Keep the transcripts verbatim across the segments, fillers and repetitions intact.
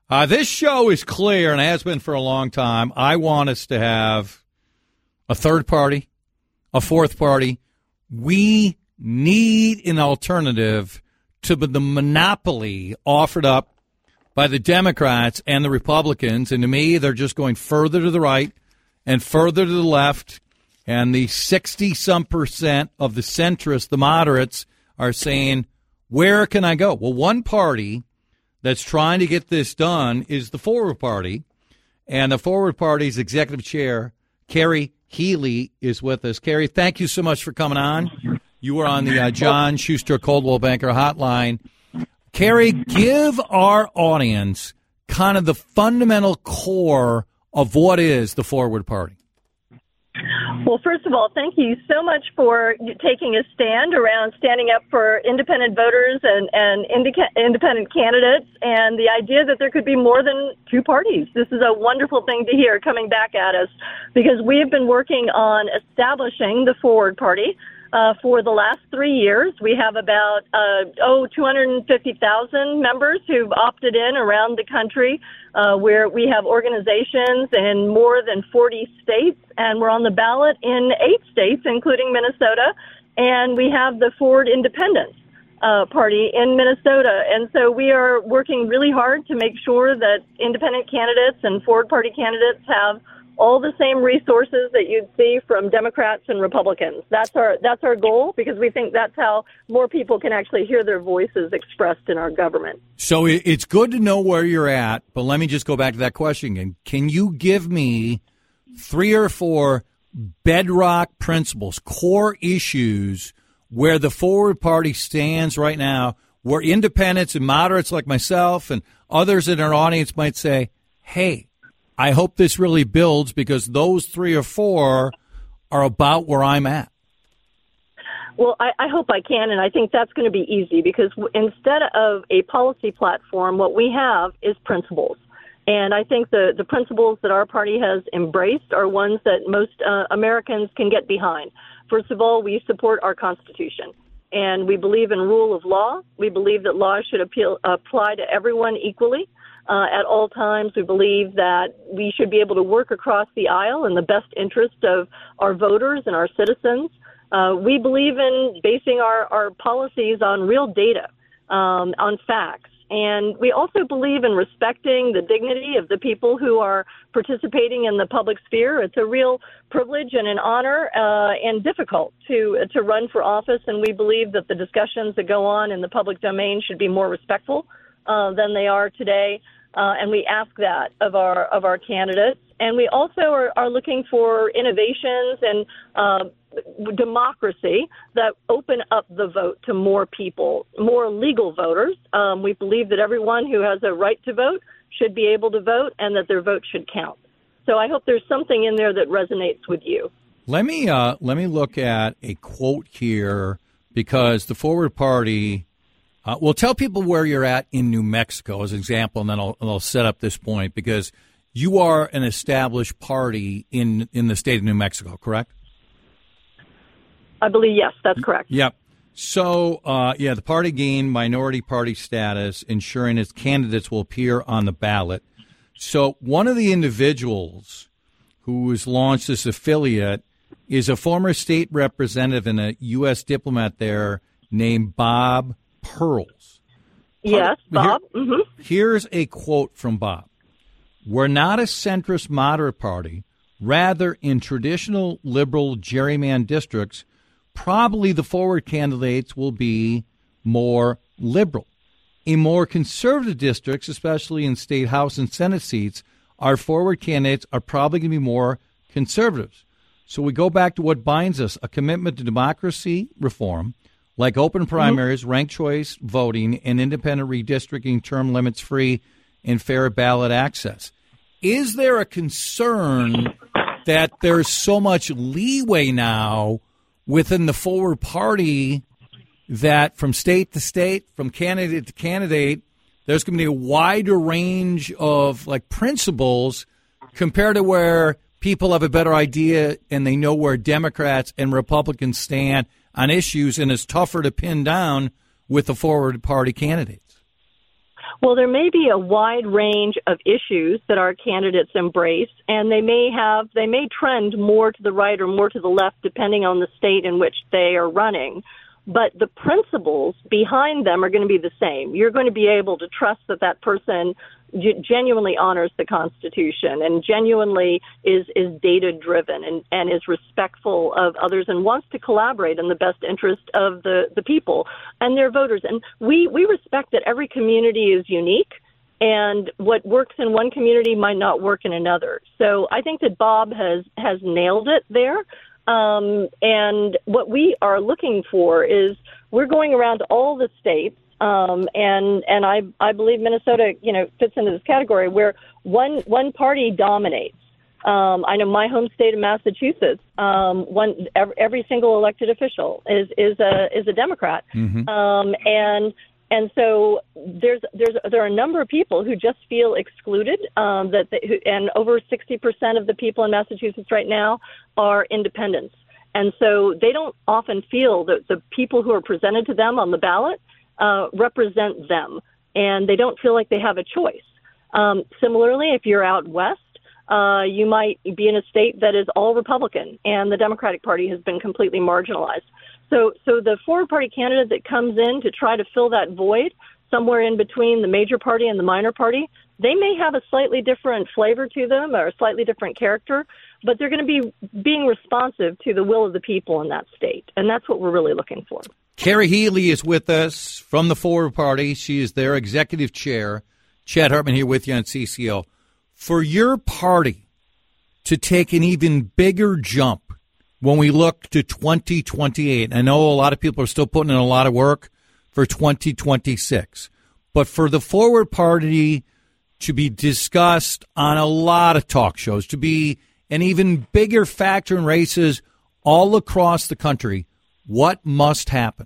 Uh, this show is clear and has been for a long time. I want us to have a third party, a fourth party. We need an alternative to the monopoly offered up by the Democrats and the Republicans. And to me, they're just going further to the right and further to the left. And the sixty-some percent of the centrists, the moderates, are saying, where can I go? Well, one party that's trying to get this done is the Forward Party. And the Forward Party's executive chair, Carrie Healy, is with us. Carrie, thank you so much for coming on. You are on the uh, John Schuster Coldwell Banker Hotline. Carrie, give our audience kind of the fundamental core of what is the Forward Party. Well, first of all, thank you so much for taking a stand around standing up for independent voters and, and indica- independent candidates and the idea that there could be more than two parties. This is a wonderful thing to hear coming back at us because we have been working on establishing the Forward Party uh, for the last three years. We have about, uh, oh, two hundred fifty thousand members who've opted in around the country. Uh, where we have organizations in more than forty states, and we're on the ballot in eight states, including Minnesota, and we have the Forward Independence uh, Party in Minnesota. And so we are working really hard to make sure that independent candidates and Forward Party candidates have all the same resources that you'd see from Democrats and Republicans. That's our that's our goal because we think that's how more people can actually hear their voices expressed in our government. So it's good to know where you're at, but let me just go back to that question again. Can you give me three or four bedrock principles, core issues where the Forward Party stands right now, where independents and moderates like myself and others in our audience might say, hey, I hope this really builds because those three or four are about where I'm at. Well, I, I hope I can, and I think that's going to be easy because w- instead of a policy platform, what we have is principles. And I think the, the principles that our party has embraced are ones that most uh, Americans can get behind. First of all, we support our Constitution, and we believe in rule of law. We believe that laws should appeal, apply to everyone equally. Uh, at all times, we believe that we should be able to work across the aisle in the best interest of our voters and our citizens. Uh, we believe in basing our, our policies on real data, um, on facts. And we also believe in respecting the dignity of the people who are participating in the public sphere. It's a real privilege and an honor uh, and difficult to to run for office, and we believe that the discussions that go on in the public domain should be more respectful uh, than they are today. Uh, and we ask that of our of our candidates. And we also are, are looking for innovations and uh, democracy that open up the vote to more people, more legal voters. Um, we believe that everyone who has a right to vote should be able to vote and that their vote should count. So I hope there's something in there that resonates with you. Let me uh, let me look at a quote here because the Forward Party. Uh, well, tell people where you're at in New Mexico as an example, and then I'll, I'll set up this point because you are an established party in, in the state of New Mexico, correct? I believe, yes, that's correct. Yep. So, uh, yeah, the party gained minority party status, ensuring its candidates will appear on the ballot. So one of the individuals who has launched this affiliate is a former state representative and a U S diplomat there named Bob Pearls. Yes, Bob. Here, mm-hmm. Here's a quote from Bob. We're not a centrist moderate party. Rather, in traditional liberal gerrymandered districts, probably the Forward candidates will be more liberal. In more conservative districts, especially in state House and Senate seats, our Forward candidates are probably going to be more conservatives. So we go back to what binds us, a commitment to democracy reform, like open primaries, mm-hmm. ranked choice voting, and independent redistricting, term limits free, and fair ballot access. Is there a concern that there's so much leeway now within the Forward Party that from state to state, from candidate to candidate, there's going to be a wider range of like principles compared to where people have a better idea and they know where Democrats and Republicans stand on issues, and it's tougher to pin down with the Forward Party candidates? Well, there may be a wide range of issues that our candidates embrace, and they may have they may trend more to the right or more to the left, depending on the state in which they are running. But the principles behind them are going to be the same. You're going to be able to trust that that person genuinely honors the Constitution and genuinely is, is data-driven and, and is respectful of others and wants to collaborate in the best interest of the, the people and their voters. And we, we respect that every community is unique, and what works in one community might not work in another. So I think that Bob has, has nailed it there. Um, and what we are looking for is we're going around to all the states. Um, and, and I, I believe Minnesota, you know, fits into this category where one, one party dominates. Um, I know my home state of Massachusetts, um, one, every, every single elected official is, is a, is a Democrat. Mm-hmm. Um, and, and so there's, there's, there are a number of people who just feel excluded, um, that, they, who, and over sixty percent of the people in Massachusetts right now are independents. And so they don't often feel that the people who are presented to them on the ballot Uh, represent them, and they don't feel like they have a choice. Um, similarly, if you're out west, uh, you might be in a state that is all Republican, and the Democratic Party has been completely marginalized. So, so the forward party candidate that comes in to try to fill that void somewhere in between the major party and the minor party, they may have a slightly different flavor to them or a slightly different character, but they're going to be being responsive to the will of the people in that state, and that's what we're really looking for. Carrie Healy is with us from the Forward Party. She is their executive chair. Chad Hartman here with you on C C O. For your party to take an even bigger jump when we look to twenty twenty-eight, I know a lot of people are still putting in a lot of work for twenty twenty-six, but for the Forward Party to be discussed on a lot of talk shows, to be an even bigger factor in races all across the country, what must happen?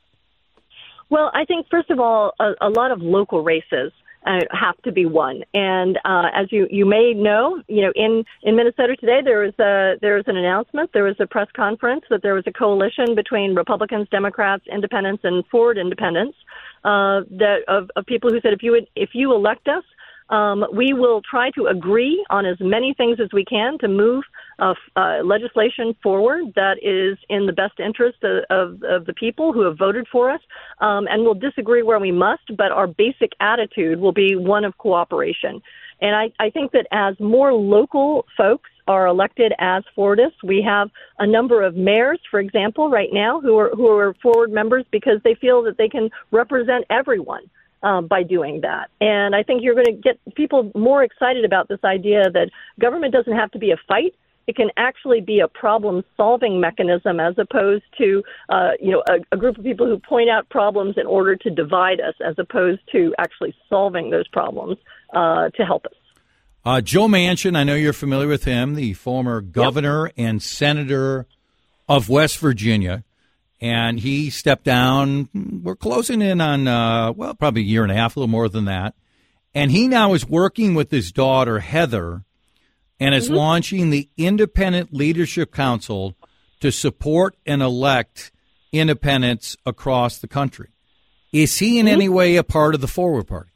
Well, I think, first of all, a, a lot of local races uh, have to be won. And uh, as you, you may know, you know, in, in Minnesota today, there was a, there was an announcement, there was a press conference that there was a coalition between Republicans, Democrats, Independents, and Forward Independents uh, that of, of people who said, if you would, if you elect us, Um, we will try to agree on as many things as we can to move uh, uh, legislation forward that is in the best interest of, of, of the people who have voted for us, um, and we'll disagree where we must, but our basic attitude will be one of cooperation. And I, I think that as more local folks are elected as Forwardists, we have a number of mayors, for example, right now who are who are Forward members because they feel that they can represent everyone. Um, by doing that. And I think you're going to get people more excited about this idea that government doesn't have to be a fight. It can actually be a problem-solving mechanism as opposed to, uh, you know, a, a group of people who point out problems in order to divide us as opposed to actually solving those problems uh, to help us. Uh, Joe Manchin, I know you're familiar with him, the former governor yep. and senator of West Virginia. And he stepped down. We're closing in on, uh, well, probably a year and a half, a little more than that. And he now is working with his daughter, Heather, and is mm-hmm. launching the Independent Leadership Council to support and elect independents across the country. Is he in mm-hmm. any way a part of the Forward Party?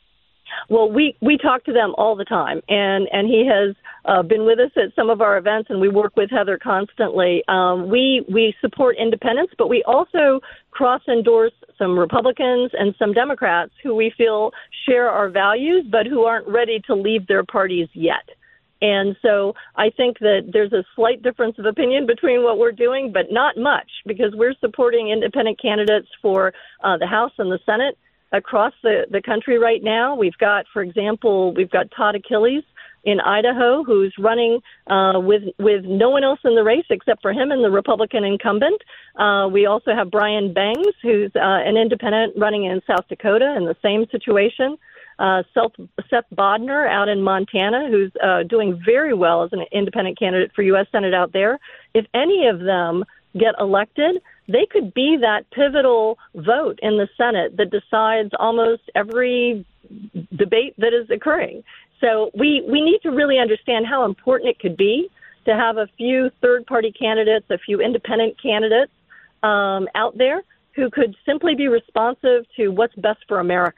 Well, we, we talk to them all the time, and, and he has uh, been with us at some of our events, and we work with Heather constantly. Um, we we support independents, but we also cross-endorse some Republicans and some Democrats who we feel share our values, but who aren't ready to leave their parties yet. And so I think that there's a slight difference of opinion between what we're doing, but not much, because we're supporting independent candidates for uh, the House and the Senate across the, the country right now. We've got, for example, we've got Todd Achilles in Idaho, who's running uh, with with no one else in the race except for him and the Republican incumbent. Uh, we also have Brian Bangs, who's uh, an independent running in South Dakota in the same situation. Uh, Seth, Seth Bodnar out in Montana, who's uh, doing very well as an independent candidate for U S Senate out there. If any of them get elected, they could be that pivotal vote in the Senate that decides almost every debate that is occurring. So we, we need to really understand how important it could be to have a few third-party candidates, a few independent candidates um, out there who could simply be responsive to what's best for America.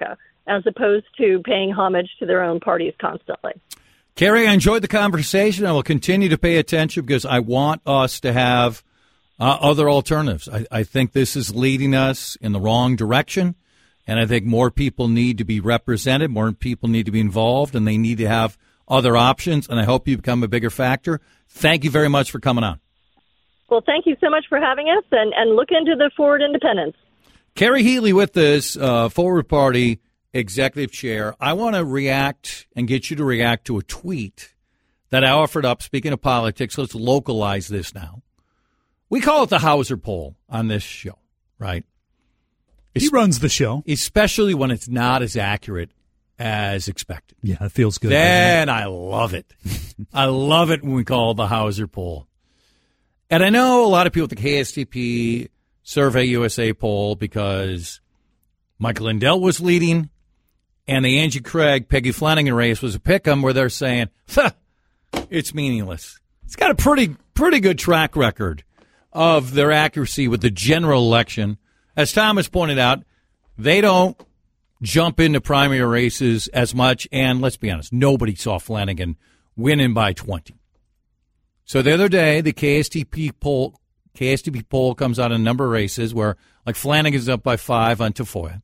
as opposed to paying homage to their own parties constantly. Carrie, I enjoyed the conversation. I will continue to pay attention because I want us to have uh, other alternatives. I, I think this is leading us in the wrong direction, and I think more people need to be represented, more people need to be involved, and they need to have other options, and I hope you become a bigger factor. Thank you very much for coming on. Well, thank you so much for having us, and, and look into the Forward Independence. Carrie Healy with us, uh, Forward Party Executive Chair. I want to react and get you to react to a tweet that I offered up. Speaking of politics, let's localize this now. We call it the Hauser poll on this show, right? He runs the show. Especially when it's not as accurate as expected. Yeah, it feels good. Then I love it. I love it when we call it the Hauser poll. And I know a lot of people at the K S T P Survey U S A poll because Michael Lindell was leading, and the Angie Craig, Peggy Flanagan race was a pick-em where they're saying, it's meaningless. It's got a pretty pretty good track record of their accuracy with the general election. As Thomas pointed out, they don't jump into primary races as much, and let's be honest, nobody saw Flanagan winning by twenty. So the other day, the K S T P poll, K S T P poll comes out in a number of races where, like, Flanagan's up by five on Tafoya.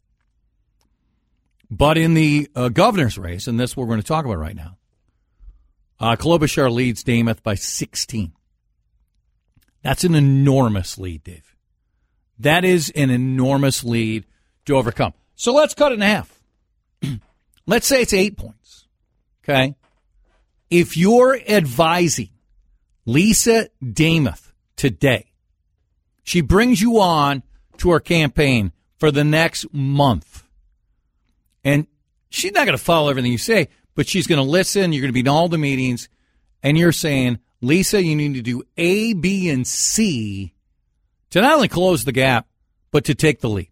But in the uh, governor's race, and that's what we're going to talk about right now, uh, Klobuchar leads Namath by sixteen. That's an enormous lead, Dave. That is an enormous lead to overcome. So let's cut it in half. Let's say it's eight points, okay? If you're advising Lisa Namath today, she brings you on to her campaign for the next month. And she's not going to follow everything you say, but she's going to listen. You're going to be in all the meetings. And you're saying, Lisa, you need to do A, B, and C to not only close the gap, but to take the lead.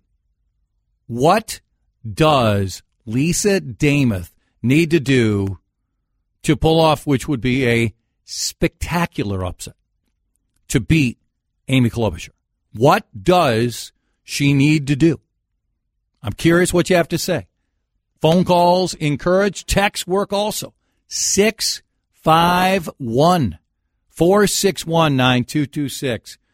What does Lisa Namath need to do to pull off, which would be a spectacular upset, to beat Amy Klobuchar? What does she need to do? I'm curious what you have to say. Phone calls encouraged. Text work also. six five one, four six one, nine two two six.